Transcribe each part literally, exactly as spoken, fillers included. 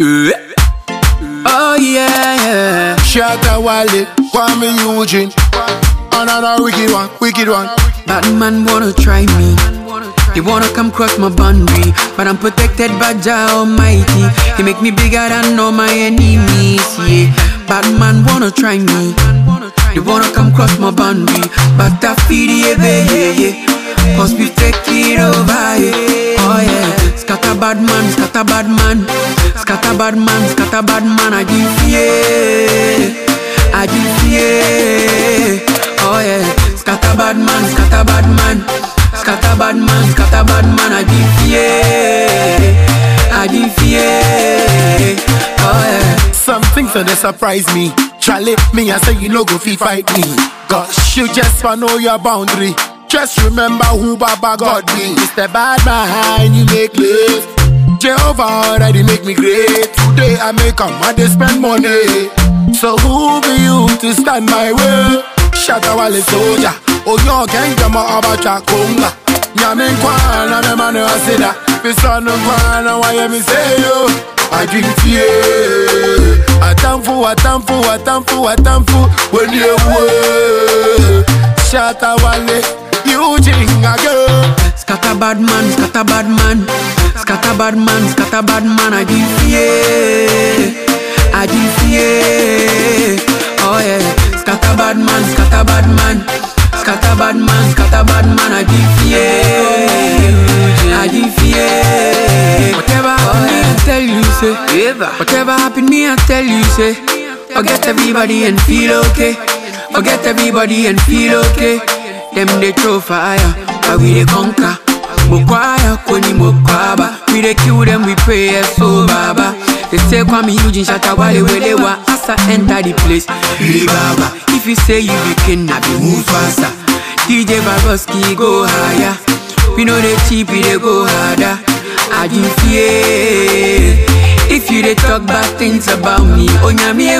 Oh yeah, yeah. Shatta Wale, Kwame Eugene. Another wicked one, wicked one. Bad man wanna try me. They wanna come cross my boundary, but I'm protected by Jah Almighty. He make me bigger than all my enemies. Yeah, bad man wanna try me. They wanna come cross my boundary, but I feel the yeah, yeah. Cause we take it over, yeah. Oh yeah, scatter bad man, scatter bad man, scatter bad man, scatter bad man. I give yeah, I give yeah. Oh yeah, scatter bad man, scatter bad man, scatter bad man, scatter bad man. I give yeah, I give yeah. Oh yeah. Some things that they surprise me. Charlie, me I say you no go fi fight me. Cause you just wanna know your boundary. Just remember who Baba God be. Mister Bad Man, you make love. Jehovah already make me great. Today I make a man, they spend money. So who be you to stand my way? Shatta Wale soldier. Oh yo, gang jama abacha konga. Nyamin kwana me manu asida. Pisanu kwana why me say yo. I drink fear. Atamfu, atamfu, atamfu, atamfu. When you were Shatta Wale, Eugene again. Scatter bad man, scatter bad man, scatter bad man, scatter bad man. I give fear, I give fear. Oh yeah, scatter bad man, scatter bad man, scatter bad man, scatter bad man. I give fear, I give fear. Whatever happened me, I tell you say. Whatever happened me, I tell you say. Forget everybody and feel okay. Forget everybody and feel okay. Them they throw fire, but we they conquer. Mokwaya, koni mokwaba. We they kill them, we pray, yes, so baba. They say Kwame Eugene, Shatta Wale, where they were. As I enter the place, hey baba. If you say you be king, I be move faster. D J Baboski, go higher. We know they cheap, we they go harder. I do fear. If you they talk bad things about me, oh nyami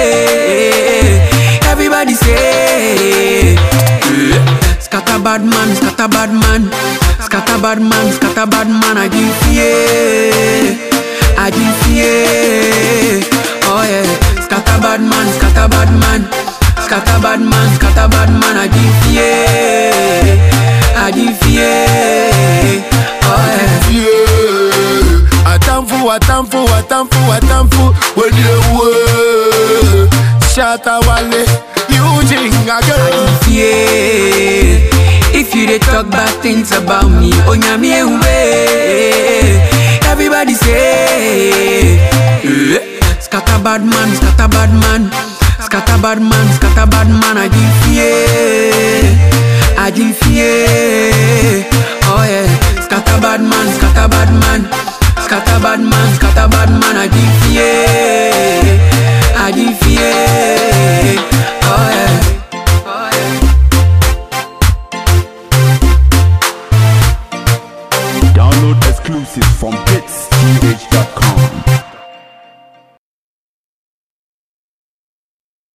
way. Everybody say, scatter bad man, scatter bad man, scatter bad man, scatter bad man. I give fear, I give fear. Oh yeah, scatter bad man, scatter bad man, scatter bad man, scatter bad man. I give fear, I give fear. Oh yeah. Yeah. Atamfu, atamfu, atamfu, atamfu. When you were Shatta Wale, Eugene again. Yeah. If you they talk bad things about me, oh nyami way. Everybody say, scatter bad man, scatter bad man, scatter bad man, scatter bad man. I give fear, I give fear. Oh yeah, scatter bad man, scatter bad man, scatter bad man, scatter bad man. I give